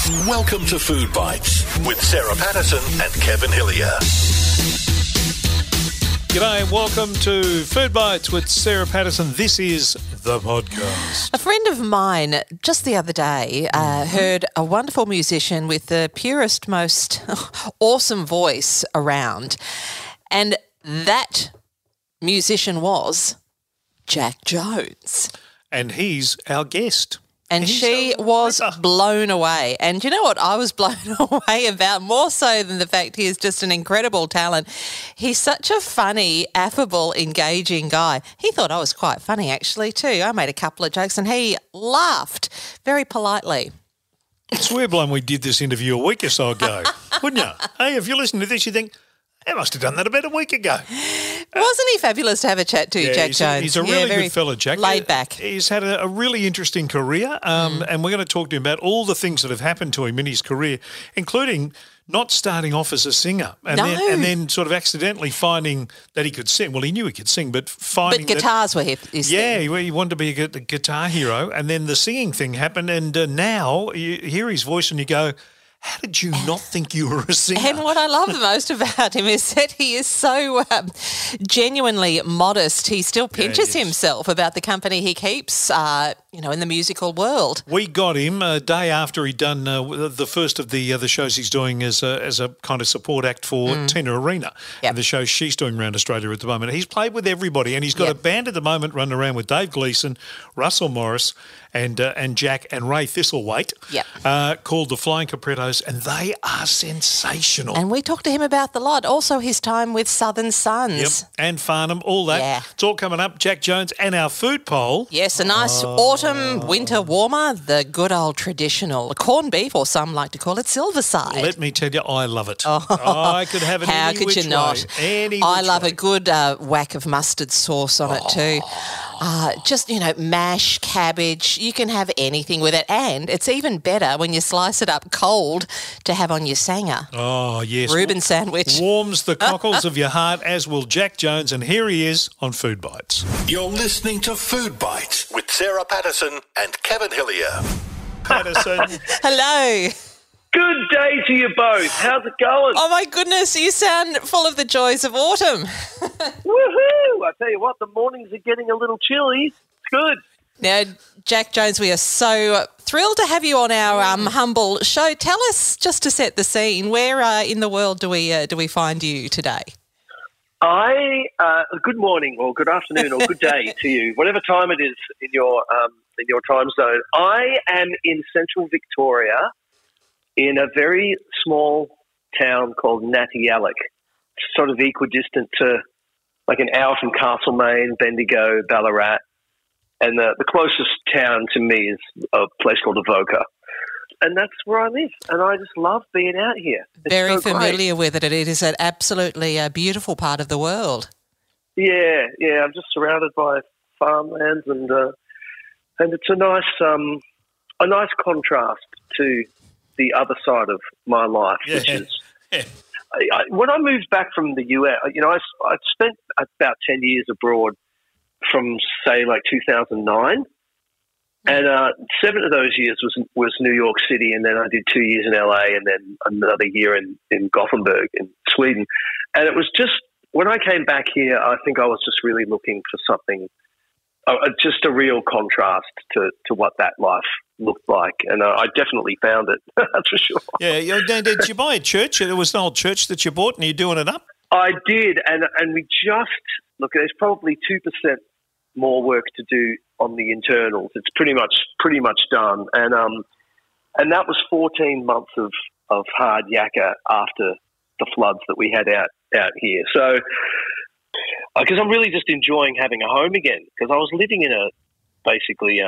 Welcome to Food Bites with Sarah Patterson and Kevin Hillier. G'day and welcome to Food Bites with Sarah Patterson. This is the podcast. A friend of mine just the other day heard a wonderful musician with the purest, most awesome voice around. And that musician was Jack Jones. And he's our guest. And she was blown away. And you know what I was blown away about, more so than the fact he is just an incredible talent? He's such a funny, affable, engaging guy. He thought I was quite funny actually too. I made a couple of jokes and he laughed very politely. It's weird when we did this interview a week or so ago, wouldn't you? Hey, if you're listening to this, you think, I must have done that about a week ago. Wasn't he fabulous to have a chat to, Jack Jones? He's a really good fella, Jack. Laid back. He's had a really interesting career, and we're going to talk to him about all the things that have happened to him in his career, including not starting off as a singer and then sort of accidentally finding that he could sing. Well, he knew he could sing, but finding guitars were his thing. He wanted to be a guitar hero, and then the singing thing happened, and now you hear his voice and you go, how did you not think you were a singer? And what I love the most about him is that he is so genuinely modest. He still pinches himself about the company he keeps, in the musical world. We got him a day after he'd done the first of the shows he's doing as a kind of support act for Tina Arena, and the show she's doing around Australia at the moment. He's played with everybody, and he's got a band at the moment running around with Dave Gleeson, Russell Morris, and Jack and Ray Thistlethwaite, called the Flying Caprettos, and they are sensational. And we talked to him about the lot, also his time with Southern Sons. Yep, and Farnham, all that. Yeah. It's all coming up. Jack Jones and our food poll. Yes, a nice autumn, winter warmer, the good old traditional corned beef, or some like to call it silverside. Let me tell you, I love it. I could have it How any could which you not? way. Any I which love way. a good whack of mustard sauce on it too. Mash, cabbage, you can have anything with it. And it's even better when you slice it up cold to have on your sanger. Oh, yes. Reuben sandwich. Warms the cockles of your heart, as will Jack Jones, and here he is on Food Bites. You're listening to Food Bites with Sarah Patterson and Kevin Hillier. Patterson. Hello. Good day to you both. How's it going? Oh, my goodness, you sound full of the joys of autumn. Woohoo! I tell you what, the mornings are getting a little chilly. It's good. Now, Jack Jones, we are so thrilled to have you on our humble show. Tell us, just to set the scene, where in the world do we find you today? Good morning or good afternoon or good day to you, whatever time it is in your time zone. I am in central Victoria in a very small town called Nattialloc, sort of equidistant to like an hour from Castlemaine, Bendigo, Ballarat, and the closest town to me is a place called Avoca. And that's where I live, and I just love being out here. It's very so familiar great. with it. It is an absolutely beautiful part of the world. Yeah, I'm just surrounded by farmlands, and it's a nice contrast to the other side of my life, which is when I moved back from the US. I spent about 10 years abroad from say like 2009, and 7 of those years was New York City, and then I did 2 years in LA, and then another year in Gothenburg in Sweden. And it was just when I came back here, I think I was just really looking for something, just a real contrast to what that life looked like, and I definitely found it. That's for sure. Yeah, did you buy a church? It was an old church that you bought, and you're doing it up? I did, and we just look. There's probably 2% more work to do on the internals. It's pretty much done, and that was 14 months of hard yakka after the floods that we had out here. So, because I'm really just enjoying having a home again, because I was living in a basically.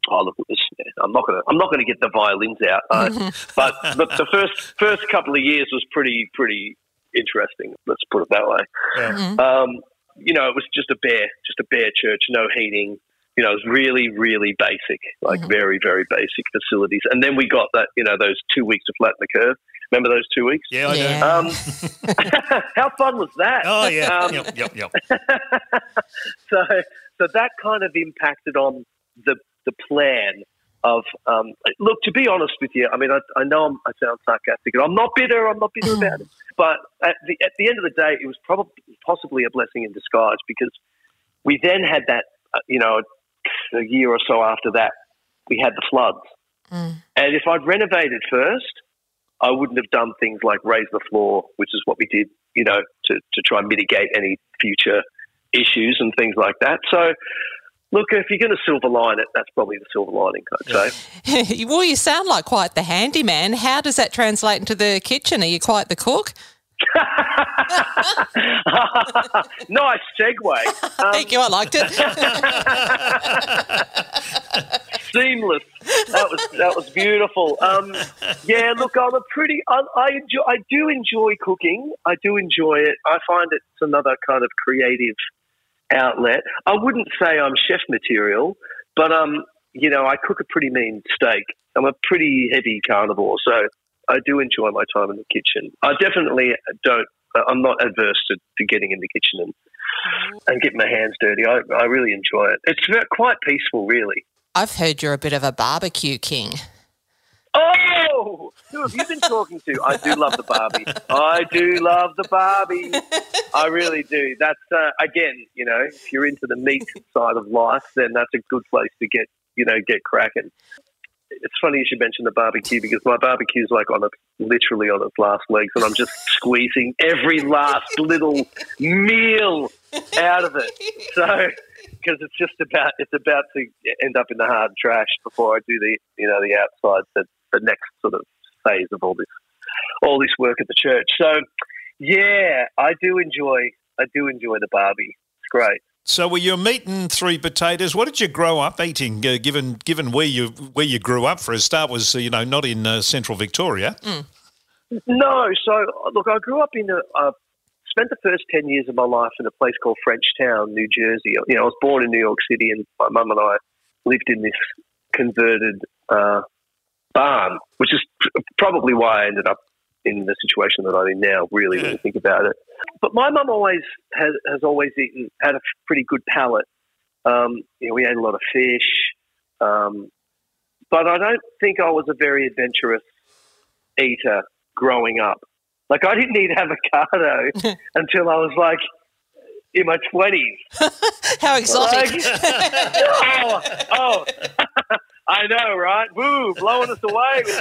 I'm not going to get the violins out, but the first couple of years was pretty interesting. Let's put it that way. Yeah. It was just a bare church, no heating. It was really, really basic, like very, very basic facilities. And then we got that, those 2 weeks to flatten the curve. Remember those 2 weeks? Yeah, I do. How fun was that? Oh, yeah. Yep. So that kind of impacted on the plan look, to be honest with you, I mean, I know I sound sarcastic, and I'm not bitter about it. But at the end of the day, it was possibly a blessing in disguise, because we then had that, a year or so after that, we had the floods. And if I'd renovated first, I wouldn't have done things like raise the floor, which is what we did, to try and mitigate any future issues and things like that. So, look, if you're going to silver line it, that's probably the silver lining, I'd say. Well, you sound like quite the handyman. How does that translate into the kitchen? Are you quite the cook? Nice segue. Thank you, I liked it. Seamless. That was beautiful. Yeah, look, I do enjoy cooking. I do enjoy it. I find it's another kind of creative outlet. I wouldn't say I'm chef material, but I cook a pretty mean steak. I'm a pretty heavy carnivore, so I do enjoy my time in the kitchen. I definitely I'm not adverse to getting in the kitchen and getting my hands dirty. I really enjoy it. It's quite peaceful, really. I've heard you're a bit of a barbecue king. Oh, who have you been talking to? I do love the Barbie. I really do. That's, again, if you're into the meat side of life, then that's a good place to get cracking. It's funny you should mention the barbecue, because my barbecue's literally on its last legs, and I'm just squeezing every last little meal out of it. So, because it's about to end up in the hard trash before I do the outside, the next sort of phase of all this work at the church. So, yeah, I do enjoy the Barbie. It's great. So were you meat and three potatoes? What did you grow up eating, given where you grew up for a start was, not in central Victoria? No. So, look, I grew up spent the first 10 years of my life in a place called Frenchtown, New Jersey. I was born in New York City, and my mum and I lived in this converted barn, which is probably why I ended up in the situation that I'm in now, really, when you think about it. But my mum has always had a pretty good palate. We ate a lot of fish, but I don't think I was a very adventurous eater growing up. Like, I didn't eat avocado until I was in my 20s. How exotic! I know, right? Woo, blowing us away with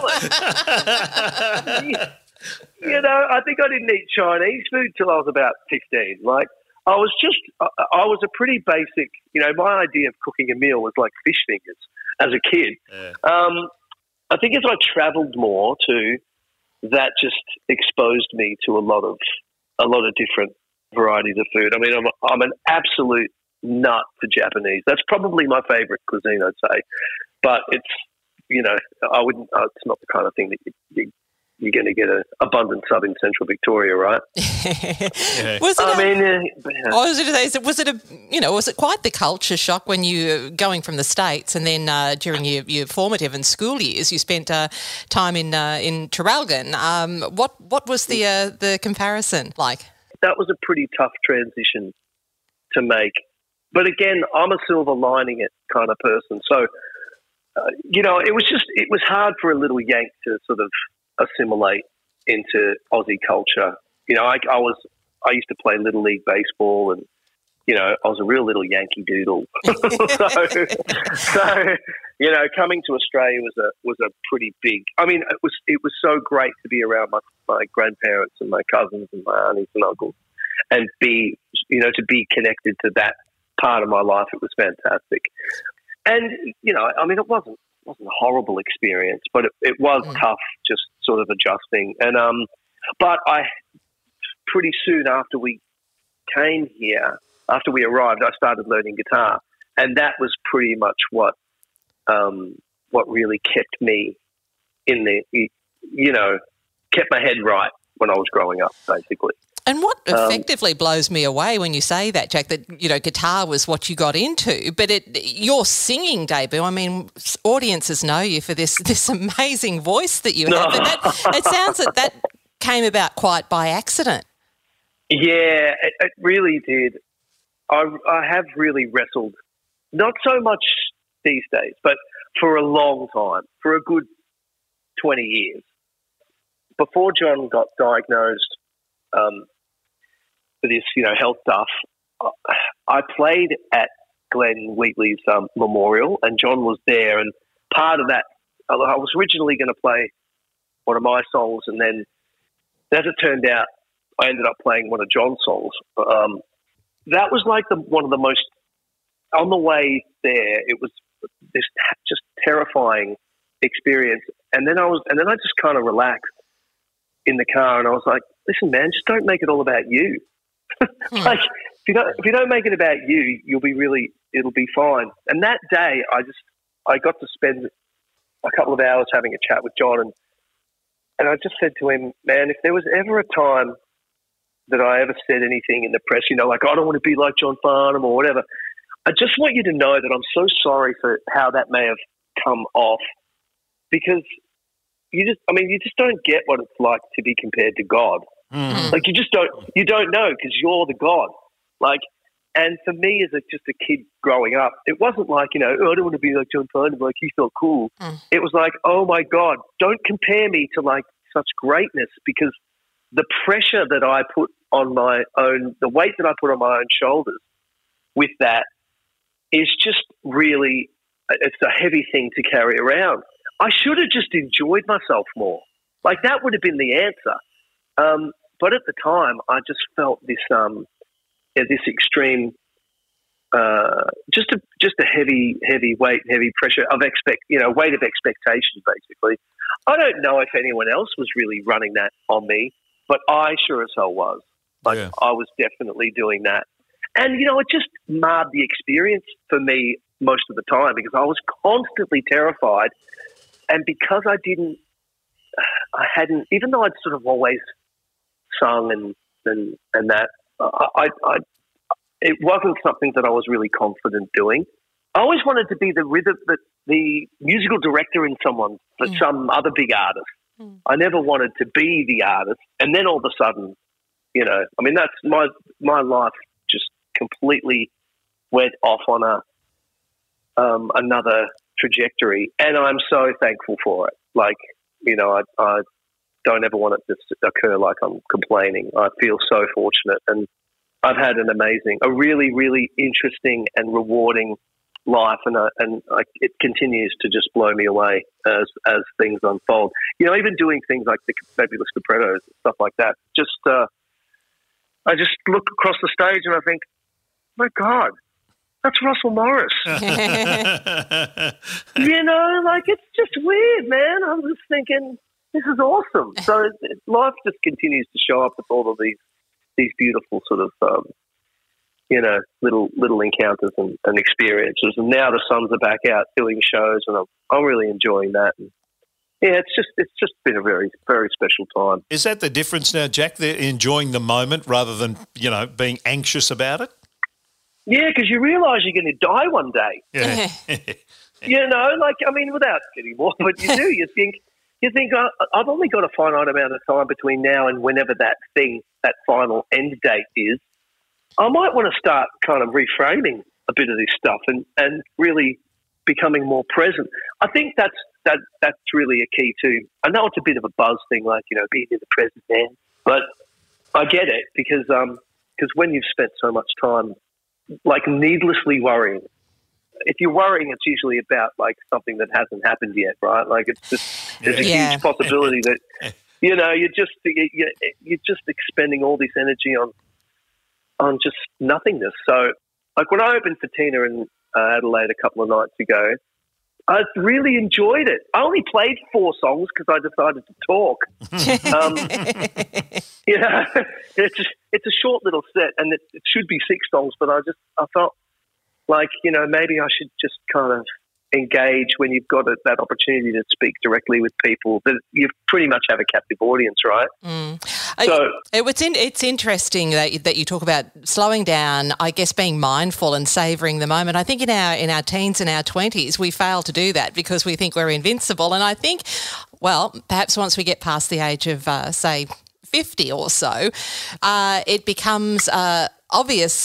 that palate. I think I didn't eat Chinese food till I was about 15. I was a pretty basic, my idea of cooking a meal was like fish fingers as a kid. Yeah. I think as I travelled more too, that just exposed me to a lot of different varieties of food. I mean, I'm an absolute nut for Japanese. That's probably my favourite cuisine, I'd say. But it's, I wouldn't. It's not the kind of thing that you're going to get an abundance of in central Victoria, right? Was it quite the culture shock when you going from the States, and then during your formative and school years, you spent time in Traralgon. What was the comparison like? That was a pretty tough transition to make. But again, I'm a silver lining it kind of person. So, it was hard for a little Yank to sort of assimilate into Aussie culture. I used to play Little League baseball, and I was a real little Yankee doodle. so coming to Australia was a pretty big. I mean, it was so great to be around my grandparents and my cousins and my aunties and uncles, and to be connected to that part of my life. It was fantastic. And, it wasn't a horrible experience, but it was tough just sort of adjusting. And but pretty soon after we came here, after we arrived, I started learning guitar. And that was pretty much what really kept me in kept my head right when I was growing up, basically. And what effectively blows me away when you say that, Jack, that, guitar was what you got into, but your singing debut, I mean, audiences know you for this amazing voice that you have. But it sounds that came about quite by accident. Yeah, it really did. I have really wrestled, not so much these days, but for a long time, for a good 20 years. Before John got diagnosed with this, health stuff, I played at Glenn Wheatley's memorial, and John was there. And part of that, I was originally going to play one of my songs, and then as it turned out, I ended up playing one of John's songs. That was like one of the most, on the way there, it was this just terrifying experience. And then I just kind of relaxed in the car, and I was like, listen, man, just don't make it all about you. Like, if you don't make it about you, it'll be fine. And that day, I got to spend a couple of hours having a chat with John, and I just said to him, man, if there was ever a time that I ever said anything in the press, like, I don't want to be like John Farnham or whatever, I just want you to know that I'm so sorry for how that may have come off, because you just don't get what it's like to be compared to God. Mm-hmm. Like, you don't know, because you're the God. Like, and for me as just a kid growing up, it wasn't like, I don't want to be like John Farnham, like he's so cool. It was like, oh my God, don't compare me to like such greatness, because the pressure that I put on the weight that I put on my own shoulders with that is just really, it's a heavy thing to carry around. I should have just enjoyed myself more. Like, that would have been the answer. But at the time, I just felt this extreme, just a heavy weight, heavy pressure of weight of expectation, basically. I don't know if anyone else was really running that on me, but I sure as hell was. Like, yeah. I was definitely doing that. And, it just marred the experience for me most of the time, because I was constantly terrified. And because I hadn't, even though I'd sort of always sung and that, it wasn't something that I was really confident doing. I always wanted to be the musical director in for some other big artist. I never wanted to be the artist. And then all of a sudden, that's my life just completely went off on another trajectory, and I'm so thankful for it. Like, I don't ever want it to occur like I'm complaining. I feel so fortunate, and I've had a really, really interesting and rewarding life, and it continues to just blow me away as things unfold. Even doing things like the Fabulous Capretos and stuff like that. I just look across the stage and I think, my God, that's Russell Morris. It's just weird, man. I'm just thinking, this is awesome. So life just continues to show up with all of these beautiful sort of, little encounters and experiences. And now the sons are back out doing shows, and I'm really enjoying that. And yeah, it's just been a very, very special time. Is that the difference now, Jack? They're enjoying the moment rather than, being anxious about it? Yeah, because you realise you're going to die one day. Yeah. Without getting more, but you do. You think, I've only got a finite amount of time between now and whenever that final end date is. I might want to start kind of reframing a bit of this stuff and really becoming more present. I think that's really a key too. I know it's a bit of a buzz thing, like, being in the present man, but I get it because when you've spent so much time like needlessly worrying, if you're worrying, it's usually about like something that hasn't happened yet, right? Like, it's just there's a huge possibility that you're just expending all this energy on just nothingness. So, like, when I opened for Tina in Adelaide a couple of nights ago, I really enjoyed it. I only played 4 songs because I decided to talk. It's a short little set, and it should be 6 songs, but I felt like, maybe I should just kind of engage when you've got that opportunity to speak directly with people. That you pretty much have a captive audience, right? So it's interesting that you talk about slowing down, I guess being mindful and savouring the moment. I think in our teens and our 20s, we fail to do that because we think we're invincible. And I think, well, perhaps once we get past the age of, say, 50 or so, it becomes obvious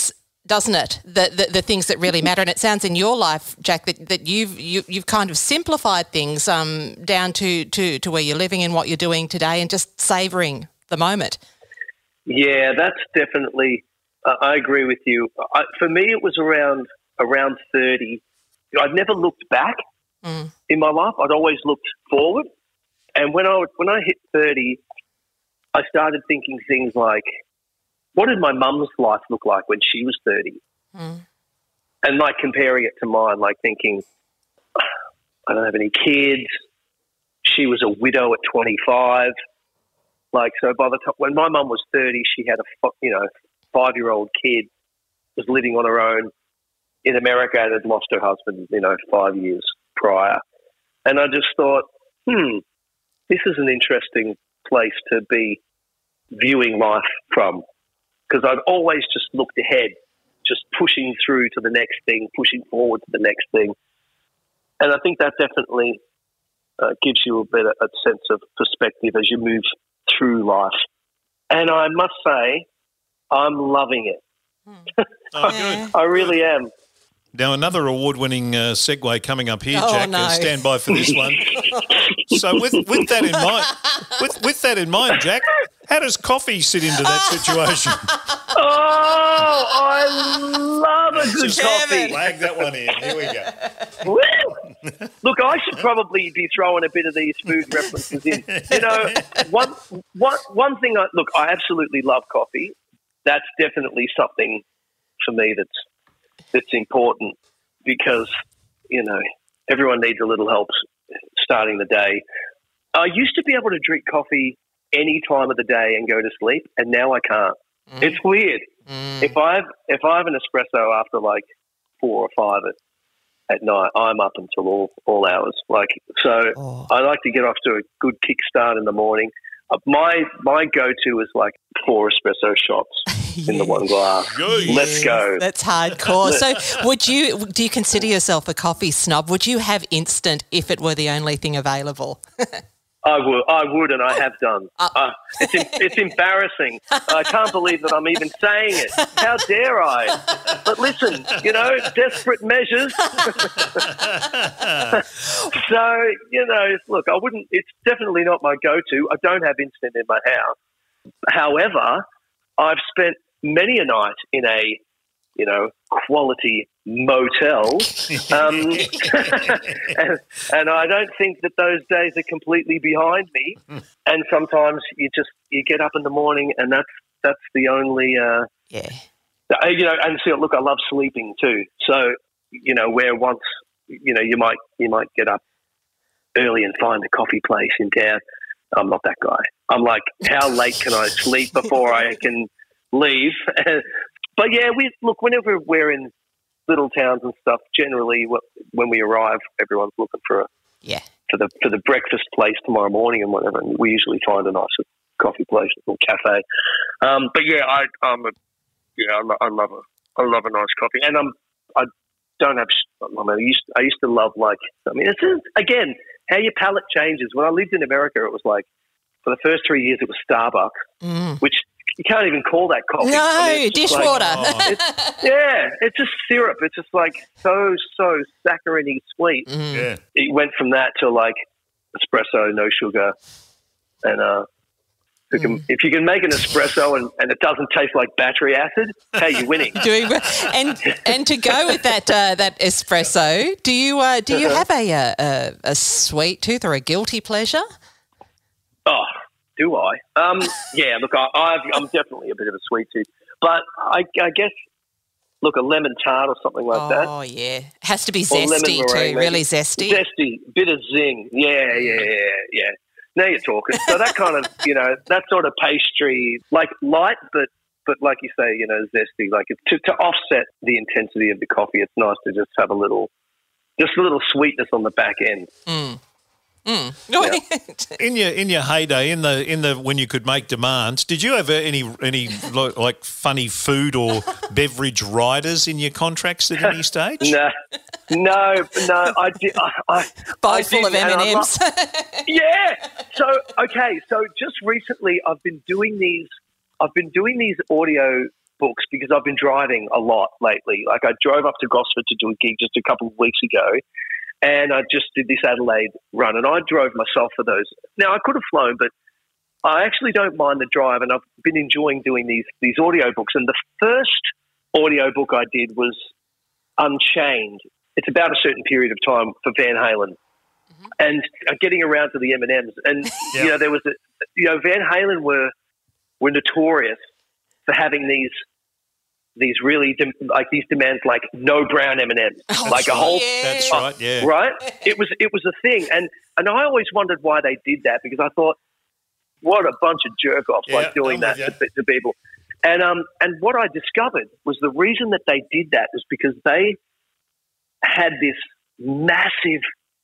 doesn't it? The things that really matter. And it sounds in your life, Jack, that you've kind of simplified things down to where you're living and what you're doing today and just savouring the moment. Yeah, that's definitely, I agree with you. For me, it was around 30. I'd never looked back in my life. I'd always looked forward. And when I hit 30, I started thinking things like, what did my mum's life look like when she was 30? And like comparing it to mine, like thinking, I don't have any kids. She was a widow at 25. Like, so by the time, when my mum was 30, she had a 5-year-old kid, was living on her own in America and had lost her husband, 5 years prior. And I just thought, this is an interesting place to be viewing life from. Because I'd always just looked ahead, just pushing through to the next thing, pushing forward to the next thing. And I think that definitely gives you a sense of perspective as you move through life. And I must say, I'm loving it. I really am. Now, another award-winning segue coming up here, Jack. No. Stand by for this one. So, with that in mind, with that in mind, Jack, how does coffee sit into that situation? Oh, I love a good coffee. Flag that one in. Here we go. Woo! Look, I should probably be throwing a bit of these food references in. One thing. I absolutely love coffee. That's definitely something for me that's important because, everyone needs a little help starting the day. I used to be able to drink coffee any time of the day and go to sleep, and now I can't. It's weird. If I have an espresso after like 4 or 5 at night, I'm up until all hours. I like to get off to a good kickstart in the morning. My go-to is like 4 espresso shots in the one glass. Let's go. That's hardcore. So do you consider yourself a coffee snob? Would you have instant if it were the only thing available? I would, and I have done. It's embarrassing. I can't believe that I'm even saying it. How dare I? But listen, desperate measures. So, look, I wouldn't. It's definitely not my go-to. I don't have instant in my house. However, I've spent many a night in a quality motel. And I don't think that those days are completely behind me. And sometimes you get up in the morning and that's the only, and so look, I love sleeping too. So, where once, you might get up early and find a coffee place in town. I'm not that guy. I'm like, how late can I sleep before I can leave? But yeah, whenever we're in little towns and stuff, generally when we arrive, everyone's looking for the breakfast place tomorrow morning and whatever. And we usually find a nice coffee place or cafe. But yeah, I love a nice coffee, and I don't have. I used to love it's again how your palate changes. When I lived in America, it was like for the first 3 years it was Starbucks, which. You can't even call that coffee. No, dishwater. It's just syrup. It's just like so saccharine-y sweet. Yeah. It went from that to like espresso, no sugar. And if you can make an espresso and it doesn't taste like battery acid, hey, you're winning. And to go with that espresso, do you have a sweet tooth or a guilty pleasure? Oh. Do I? Yeah, look, I'm definitely a bit of a sweet tooth. But I guess, look, a lemon tart or something like that. Oh, yeah. Has to be zesty too, really zesty. Zesty, bit of zing. Yeah. Now you're talking. So that kind of, that sort of pastry, like light, but like you say, zesty. Like to offset the intensity of the coffee, it's nice to just have a little sweetness on the back end. Yeah. In your heyday, in the when you could make demands, did you have any like funny food or beverage riders in your contracts at any stage? No. I did. Bowl full of M&Ms. Yeah. So just recently, I've been doing these audio books because I've been driving a lot lately. Like I drove up to Gosford to do a gig just a couple of weeks ago, and I just did this Adelaide run, and I drove myself for those. Now, I could have flown, but I actually don't mind the drive, and I've been enjoying doing these audiobooks. And the first audiobook I did was Unchained. It's about a certain period of time for Van Halen. Mm-hmm. And getting around to the M&Ms. And, you know, there was Van Halen were notorious for having these really these demands like no brown M&Ms, like a whole. That's right. Yeah. Right. It was a thing, and I always wondered why they did that because I thought, what a bunch of jerk offs like doing that to people. And what I discovered was the reason that they did that was because they had this massive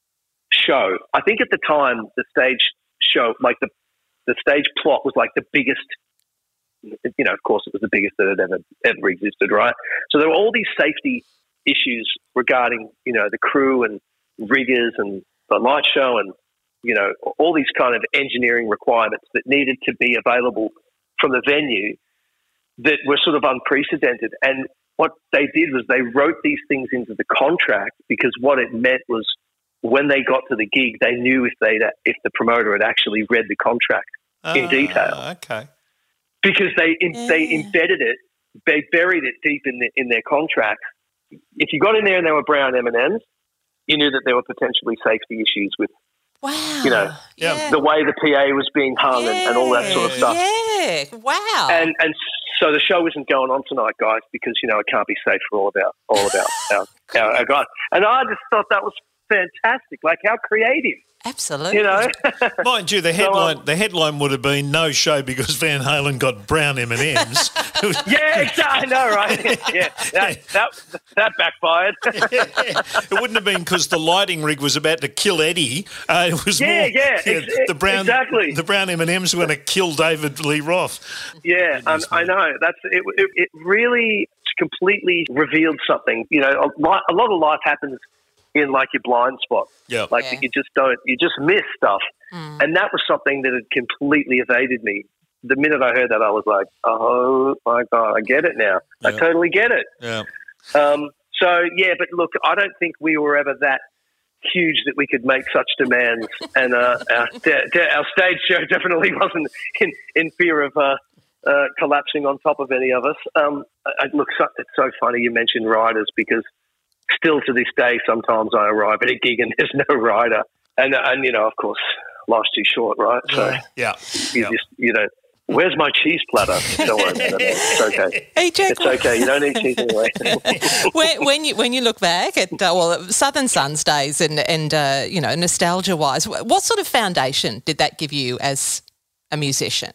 show. I think at the time the stage show, like the stage plot was like the biggest. You know, of course, it was the biggest that had ever existed, right? So there were all these safety issues regarding, you know, the crew and riggers and the light show and, you know, all these kind of engineering requirements that needed to be available from the venue that were sort of unprecedented. And what they did was they wrote these things into the contract because what it meant was when they got to the gig, they knew if the promoter had actually read the contract in detail. Okay. Because they embedded it, they buried it deep in their contract. If you got in there and there were brown M&Ms, you knew that there were potentially safety issues with, you know, the way the PA was being hung and all that sort of stuff. Yeah, wow. And so the show isn't going on tonight, guys, because, you know, it can't be safe for all about our guys. And I just thought that was fantastic. Like, how creative. Absolutely. You know? Mind you, the headline would have been no show because Van Halen got brown M&Ms. Yeah, exactly. I know, right? Yeah, that backfired. It wouldn't have been because the lighting rig was about to kill Eddie. It was the brown M&Ms were going to kill David Lee Roth. Yeah, I know. It really completely revealed something. You know, a lot of life happens in like your blind spot. Yeah. You just miss stuff. And that was something that had completely evaded me. The minute I heard that, I was like, oh my God, I get it now. Yeah. I totally get it. Yeah. But look, I don't think we were ever that huge that we could make such demands. And our stage show definitely wasn't in fear of collapsing on top of any of us. Look, it's so funny you mentioned riders because still to this day, sometimes I arrive at a gig and there's no rider. And you know, of course, life's too short, right? So just, you know, where's my cheese platter? Don't worry about it. It's okay. Hey, Jack. It's okay. You don't need cheese anyway. when you look back at Southern Suns days and you know, nostalgia wise, what sort of foundation did that give you as a musician?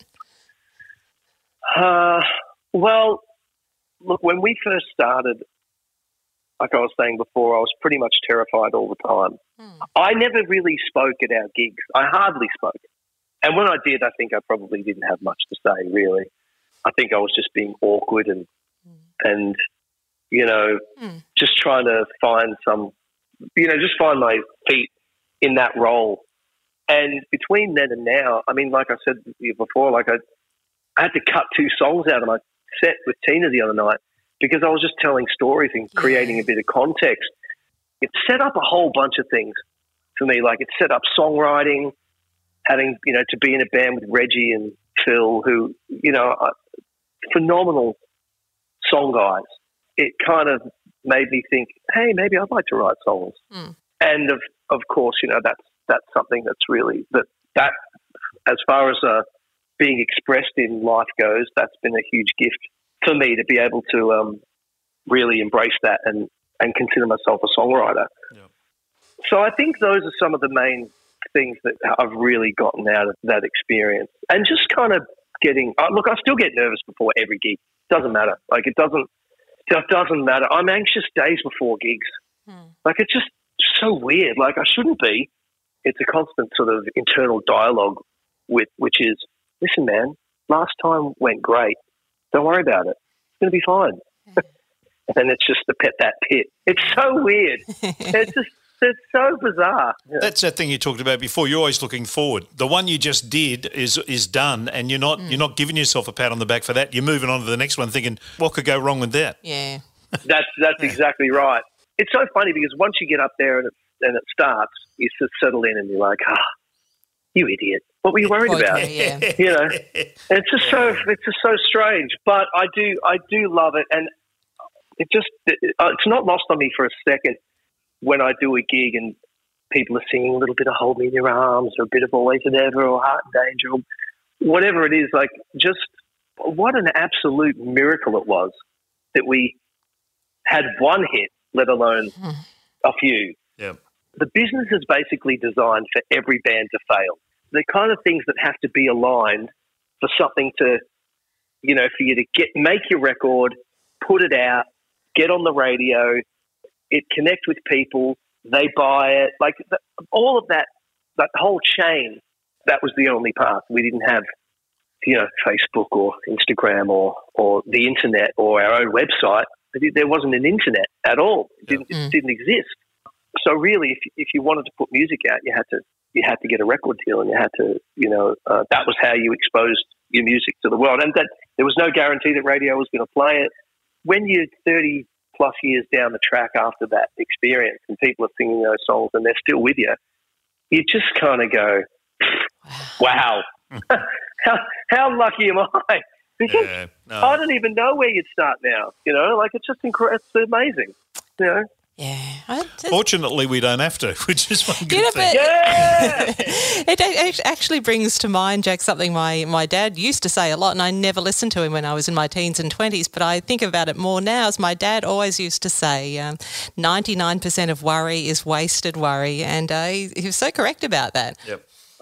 Well, look, when we first started, like I was saying before, I was pretty much terrified all the time. I never really spoke at our gigs. I hardly spoke. And when I did, I think I probably didn't have much to say, really. I think I was just being awkward and you know, just trying to find just find my feet in that role. And between then and now, I mean, like I said before, like I had to cut 2 songs out of my set with Tina the other night because I was just telling stories and creating a bit of context. It set up a whole bunch of things for me. Like it set up songwriting, having, you know, to be in a band with Reggie and Phil, who, you know, phenomenal song guys. It kind of made me think, hey, maybe I'd like to write songs. And of course, you know, that's something that's really that as far as being expressed in life goes, that's been a huge gift for me to be able to really embrace that and consider myself a songwriter. Yeah. So I think those are some of the main things that I've really gotten out of that experience. And just kind of getting look, I still get nervous before every gig. Doesn't matter. Like it doesn't matter. I'm anxious days before gigs. Like it's just so weird. Like I shouldn't be. It's a constant sort of internal dialogue which is, listen, man, last time went great. Don't worry about it. It's going to be fine. And then it's just the that pit. It's so weird. It's just it's so bizarre. Yeah. That's that thing you talked about before. You're always looking forward. The one you just did is done, and you're not giving yourself a pat on the back for that. You're moving on to the next one, thinking, what could go wrong with that? Yeah. That's exactly right. It's so funny because once you get up there and it starts, you just settle in and you're like, you idiot. What were you worried about? Yeah. You know, it's just so strange. But I do love it, and it's not lost on me for a second when I do a gig and people are singing a little bit of "Hold Me in Your Arms" or a bit of "Always and Ever" or "Heart and Danger" or whatever it is. Like, just what an absolute miracle it was that we had one hit, let alone a few. Yeah. The business is basically designed for every band to fail. The kind of things that have to be aligned for something to, you know, for you to make your record, put it out, get on the radio, it connect with people, they buy it. Like all of that whole chain, that was the only part. We didn't have, you know, Facebook or Instagram or the internet or our own website. There wasn't an internet at all. It didn't exist. So really, if you wanted to put music out, you had to get a record deal, and you had to, you know, that was how you exposed your music to the world. And that there was no guarantee that radio was going to play it. When you're 30 plus years down the track after that experience, and people are singing those songs and they're still with you, you just kind of go, "Wow, how lucky am I?" Because I don't even know where you'd start now. You know, like it's just incredible. It's amazing. You know. Yeah. Fortunately, we don't have to, which is one good thing. It actually brings to mind, Jack, something my dad used to say a lot, and I never listened to him when I was in my teens and 20s, but I think about it more now, as my dad always used to say, 99% of worry is wasted worry, and he was so correct about that. Yep.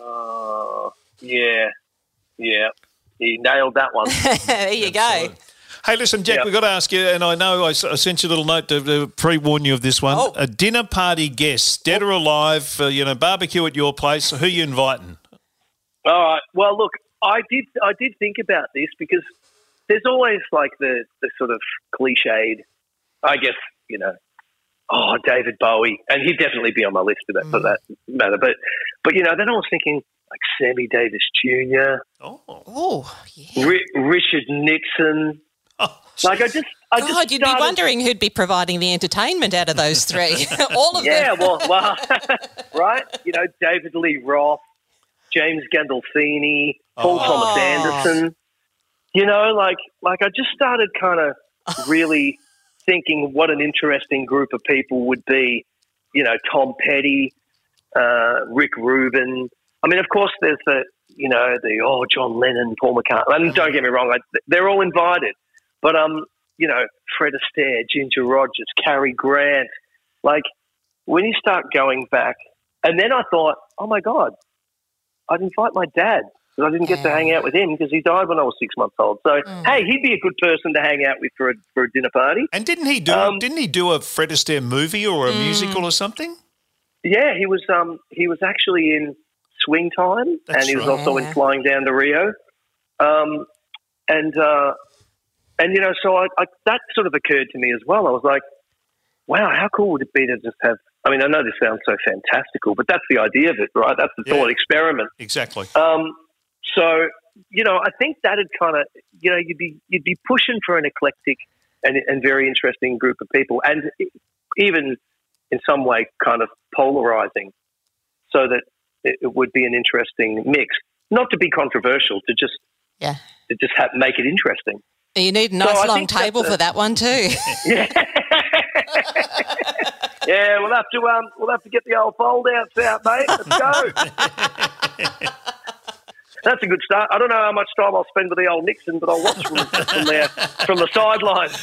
Yeah. He nailed that one. There you go. Hey, listen, Jack, we've got to ask you, and I know I sent you a little note to pre-warn you of this one. A dinner party guest, dead or alive, barbecue at your place. Who are you inviting? All right. Well, look, I did think about this because there's always like the sort of cliched, I guess, you know, David Bowie, and he'd definitely be on my list for that matter. But you know, then I was thinking like Sammy Davis Jr. Richard Nixon. Like God, you'd be wondering who'd be providing the entertainment out of those three. All of them. Yeah, well, right? You know, David Lee Roth, James Gandolfini, Paul Thomas Anderson. You know, like I just started kind of really thinking what an interesting group of people would be. You know, Tom Petty, Rick Rubin. I mean, of course, there's John Lennon, Paul McCartney. And don't get me wrong, they're all invited. But, you know, Fred Astaire, Ginger Rogers, Cary Grant, like when you start going back, and then I thought, oh, my God, I'd invite my dad because I didn't get to hang out with him because he died when I was 6 months old. So, hey, he'd be a good person to hang out with for a dinner party. And didn't he do a Fred Astaire movie or a musical or something? Yeah, he was actually in Swing Time, and he was also in Flying Down to Rio. And you know, so I that sort of occurred to me as well. I was like, wow, how cool would it be to just have, I mean, I know this sounds so fantastical, but that's the idea of it, right? That's the thought experiment. Exactly. So, you know, I think that'd kind of, you know, you'd be pushing for an eclectic and very interesting group of people, and even in some way kind of polarizing, so that it would be an interesting mix. Not to be controversial, to just make it interesting. You need a nice long table for that one too. Yeah. Yeah, we'll have to get the old fold outs out, mate. Let's go. That's a good start. I don't know how much time I'll spend with the old Nixon, but I'll watch from the sidelines.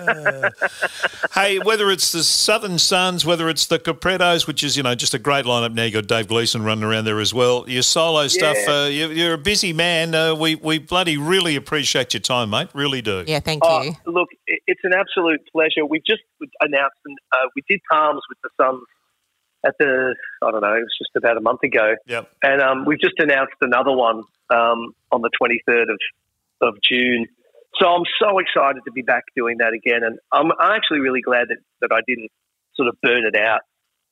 Hey, whether it's the Southern Suns, whether it's the Caprettos, which is, you know, just a great lineup now. You've got Dave Gleeson running around there as well. Your solo stuff, you're a busy man. We bloody really appreciate your time, mate. Really do. Yeah, thank you. Look, it's an absolute pleasure. We just announced, we did Palms with the Suns it was just about a month ago. Yep. And we've just announced another one on the 23rd of June. So I'm so excited to be back doing that again. And I'm actually really glad that I didn't sort of burn it out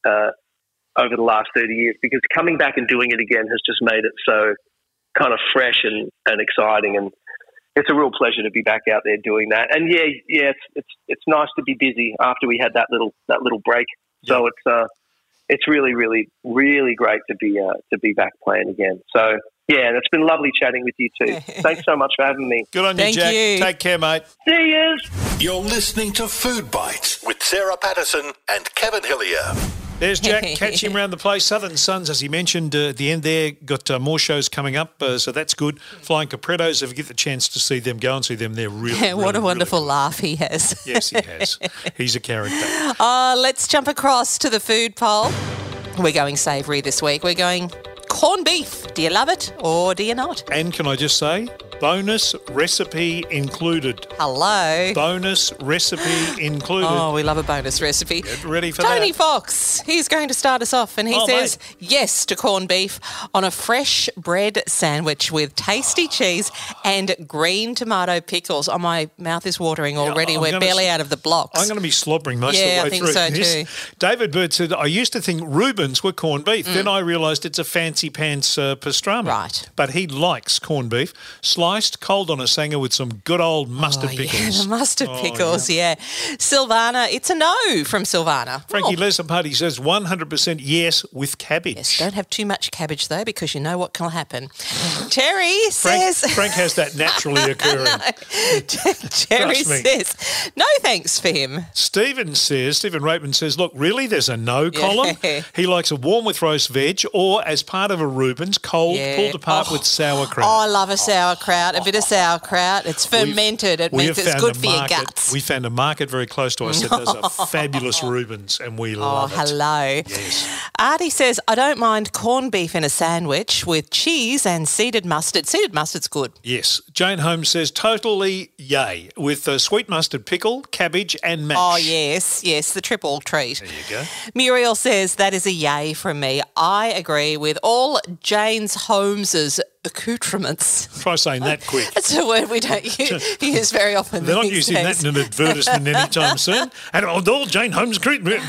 over the last 30 years, because coming back and doing it again has just made it so kind of fresh and exciting, and it's a real pleasure to be back out there doing that. And it's nice to be busy after we had that little break. So it's really, really, really great to be back playing again. So yeah, and it's been lovely chatting with you too. Thanks so much for having me. Good on you, Jack. Take care, mate. See yous. You're listening to Food Bites with Sarah Patterson and Kevin Hillier. There's Jack. Catch him around the place. Southern Suns, as he mentioned at the end there, got more shows coming up, so that's good. Flying Caprettos, if you get the chance to see them, go and see them. They're really, what really, a wonderful really laugh he has. Yes, he has. He's a character. Let's jump across to the food poll. We're going savoury this week. We're going corned beef. Do you love it or do you not? And can I just say, bonus recipe included. Hello. Bonus recipe included. Oh, we love a bonus recipe. Get ready for that. Tony Fox, he's going to start us off, and he says yes to corned beef on a fresh bread sandwich with tasty cheese and green tomato pickles. Oh, my mouth is watering already. We're barely out of the blocks. I'm going to be slobbering most of the way I think through so this. too. David Bird said, I used to think Reubens were corned beef. Then I realised it's a fancy pants pastrami. Right. But he likes corned beef, sliced cold on a sanger with some good old mustard pickles. Yeah, the mustard pickles, yeah. Silvana, it's a no from Silvana. Frankie Lesapati says 100% yes with cabbage. Yes, don't have too much cabbage though, because you know what can happen. Terry says... Frank has that naturally occurring. Terry says, no thanks for him. Stephen Rapeman says, look, really, there's a no column. He likes a warm with roast veg or as part of a Reubens, cold, pulled apart with sauerkraut. Oh, I love a sauerkraut, a bit of sauerkraut. It's fermented. It means it's good for your guts. We found a market very close to us that does a fabulous Reubens, and we love it. Oh, hello. Yes. Artie says, I don't mind corned beef in a sandwich with cheese and seeded mustard. Seeded mustard's good. Yes. Jane Holmes says, totally yay, with sweet mustard pickle, cabbage and mash. Oh, yes, the triple treat. There you go. Muriel says, that is a yay from me. I agree with all Jane's Holmes's accoutrements. Try saying that quick. That's a word we don't use very often. They're not using that in an advertisement anytime soon. And all Jane Holmes.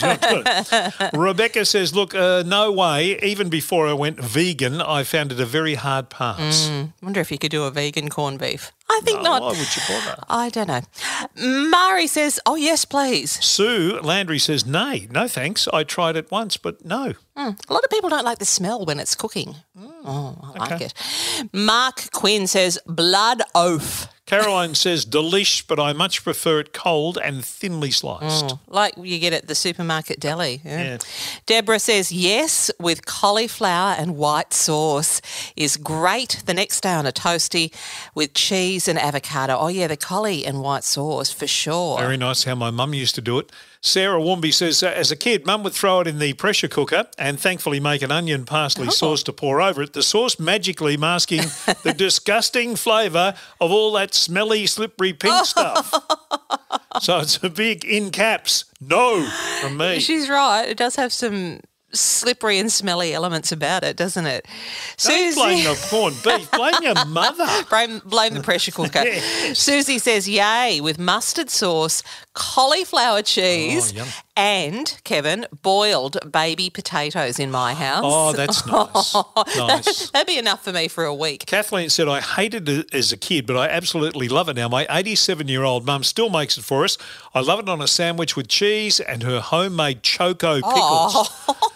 Rebecca says, look, no way. Even before I went vegan, I found it a very hard pass. Wonder if you could do a vegan corned beef. I think not. Why would you bother? I don't know. Mari says, oh, yes, please. Sue Landry says, nay, no thanks. I tried it once, but no. A lot of people don't like the smell when it's cooking. I like it. Mark Quinn says, blood oath. Caroline says, delish, but I much prefer it cold and thinly sliced. Like you get at the supermarket deli. Yeah. Deborah says, yes, with cauliflower and white sauce is great the next day on a toasty with cheese and avocado. Oh, yeah, the cauli and white sauce for sure. Very nice how my mum used to do it. Sarah Warmby says, as a kid, Mum would throw it in the pressure cooker and thankfully make an onion parsley sauce to pour over it, the sauce magically masking the disgusting flavour of all that smelly, slippery pink stuff. So it's a big in caps, no, from me. She's right. It does have some slippery and smelly elements about it, doesn't it? Don't blame the corned beef. Blame your mother. Blame the pressure cooker. Yes. Susie says, yay, with mustard sauce, cauliflower cheese and, Kevin, boiled baby potatoes in my house. Oh, that's nice. Nice. That'd be enough for me for a week. Kathleen said, I hated it as a kid, but I absolutely love it now. My 87-year-old mum still makes it for us. I love it on a sandwich with cheese and her homemade choco pickles.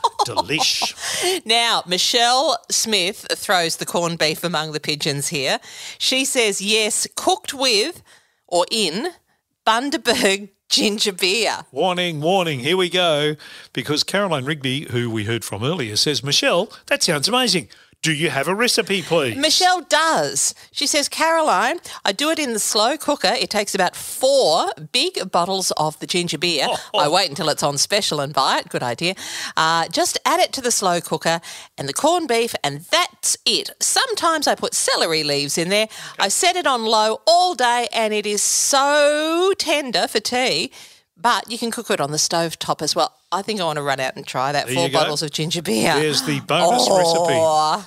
Delish. Now, Michelle Smith throws the corned beef among the pigeons here. She says, yes, cooked with or in Bundaberg ginger beer. Warning, here we go. Because Caroline Rigby, who we heard from earlier, says, Michelle, that sounds amazing. Do you have a recipe, please? Michelle does. She says, Caroline, I do it in the slow cooker. It takes about 4 big bottles of the ginger beer. I wait until it's on special and buy it. Good idea. Just add it to the slow cooker and the corned beef, and that's it. Sometimes I put celery leaves in there. I set it on low all day, and it is so tender for tea. But you can cook it on the stove top as well. I think I want to run out and try that. 4 bottles of ginger beer. There's the bonus recipe.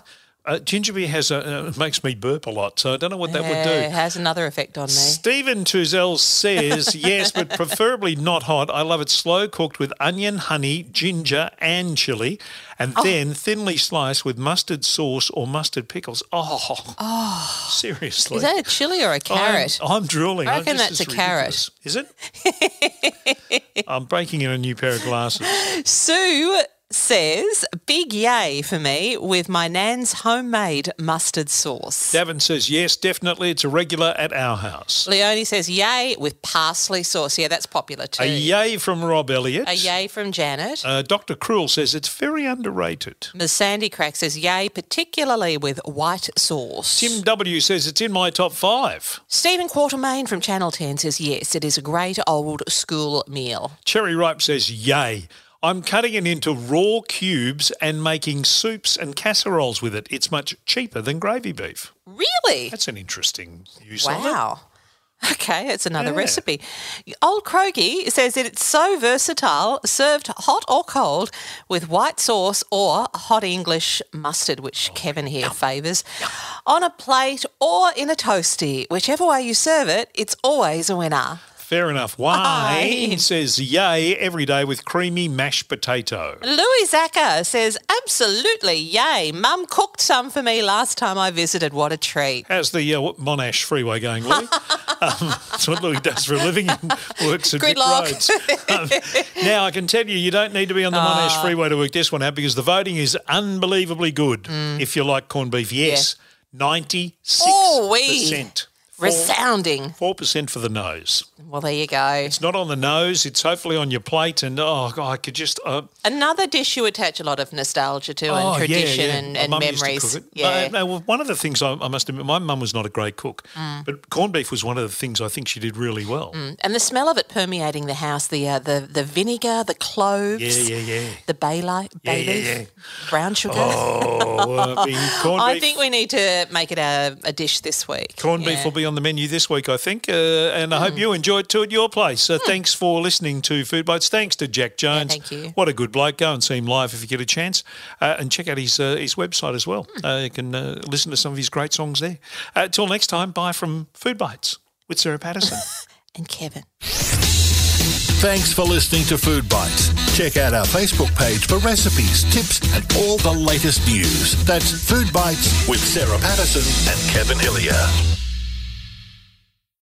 Ginger beer makes me burp a lot, so I don't know what that would do. It has another effect on me. Stephen Tuzel says, yes, but preferably not hot. I love it slow cooked with onion, honey, ginger and chilli, and then thinly sliced with mustard sauce or mustard pickles. Oh. Seriously. Is that a chili or a carrot? I'm drooling. I reckon that's a carrot. Is it? I'm breaking in a new pair of glasses. Sue says, big yay for me with my nan's homemade mustard sauce. Davin says, yes, definitely. It's a regular at our house. Leonie says, yay with parsley sauce. Yeah, that's popular too. A yay from Rob Elliott. A yay from Janet. Dr. Cruel says it's very underrated. Ms. Sandy Crack says, yay, particularly with white sauce. Tim W says it's in my top 5. Stephen Quatermain from Channel 10 says, yes, it is a great old school meal. Cherry Ripe says, yay. I'm cutting it into raw cubes and making soups and casseroles with it. It's much cheaper than gravy beef. Really? That's an interesting use of it. Wow. Okay, it's another recipe. Old Crogie says that it's so versatile, served hot or cold with white sauce or hot English mustard, which Kevin here favours, on a plate or in a toastie. Whichever way you serve it, it's always a winner. Fair enough. Wayne says, yay, every day with creamy mashed potato. Louis Zaka says, absolutely, yay. Mum cooked some for me last time I visited. What a treat. How's the Monash freeway going, Louis? That's what Louis does for a living and works at Vic Roads. Now, I can tell you don't need to be on the Monash freeway to work this one out because the voting is unbelievably good if you like corned beef. Yes, 96%. Resounding. 4% for the nose. Well, there you go. It's not on the nose. It's hopefully on your plate. And, I could just... Another dish you attach a lot of nostalgia to and tradition and memories. Used to cook it. Well, one of the things I must admit, my mum was not a great cook, but corned beef was one of the things I think she did really well. And the smell of it permeating the house, the vinegar, the cloves, the bay leaf, brown sugar. Corned beef. I think we need to make it a dish this week. Corned beef will be on the menu this week, I think, and I hope you enjoyed too at your place. Thanks for listening to Food Bites. Thanks to Jack Jones. Thank you. What a good bloke. Go and see him live if you get a chance, and check out his website as well. You can listen to some of his great songs there. Till next time, bye from Food Bites with Sarah Patterson. And Kevin. Thanks for listening to Food Bites. Check out our Facebook page for recipes, tips and all the latest news. That's Food Bites with Sarah Patterson and Kevin Hillier.